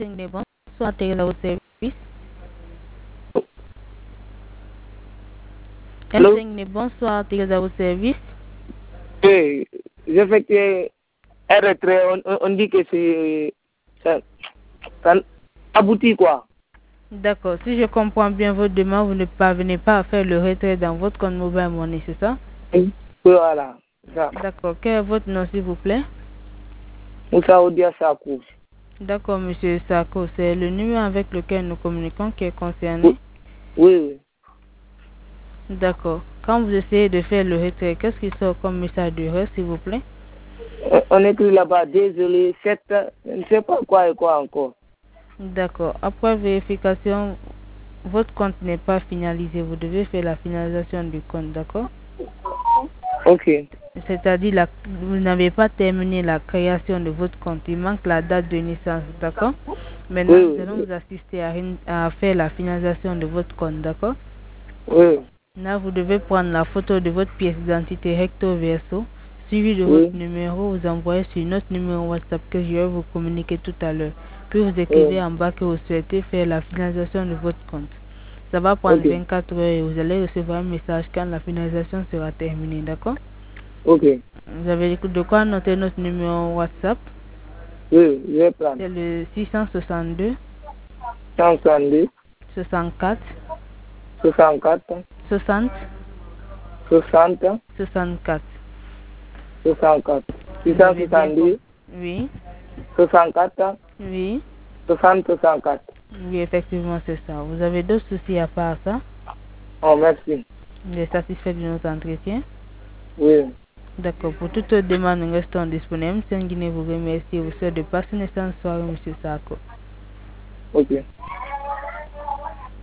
Bonsoir, Teresa au service. Allô? Bonsoir, Teresa au service. Oui, j'effectue un retrait, on dit que c'est... Ça aboutit quoi? D'accord, si je comprends bien votre demande, vous ne parvenez pas à faire le retrait dans votre compte mobile money, c'est ça? Oui, voilà. D'accord, quel est votre nom s'il vous plaît? Moussa Odia Sakou. D'accord, monsieur Sako, c'est le numéro avec lequel nous communiquons qui est concerné? Oui, oui. D'accord, quand vous essayez de faire le retrait, qu'est-ce qui sort comme message d'erreur s'il vous plaît? On écrit là-bas, désolé, je ne sais pas quoi et quoi encore. D'accord, après vérification, votre compte n'est pas finalisé, vous devez faire la finalisation du compte, d'accord? Ok. C'est-à-dire vous n'avez pas terminé la création de votre compte, il manque la date de naissance, d'accord? Maintenant, Oui, nous allons vous assister à faire la finalisation de votre compte, d'accord? oui. Là, vous devez prendre la photo de votre pièce d'identité recto verso, suivi de votre Oui, numéro, vous envoyez sur notre numéro WhatsApp que je vais vous communiquer tout à l'heure. Puis vous oui. écrivez en bas que vous souhaitez faire la finalisation de votre compte. Ça va prendre Ok, 24 heures et vous allez recevoir un message quand la finalisation sera terminée, d'accord? ok. Vous avez de quoi noter notre numéro WhatsApp? Oui, je vais prendre. C'est le 662 162, 64 64, 60 60, 64. 64. Vous avez bien compris? 662, Oui, 64, oui, 60, 64. oui, effectivement, c'est ça. Vous avez d'autres soucis à part ça? Oh, merci. Vous êtes satisfait de notre entretien? Oui. D'accord. Pour toute autre demande, nous restons disponibles. Saint-Guinée vous remercie et vous souhaite de passer une excellente soirée, monsieur Sako. Ok.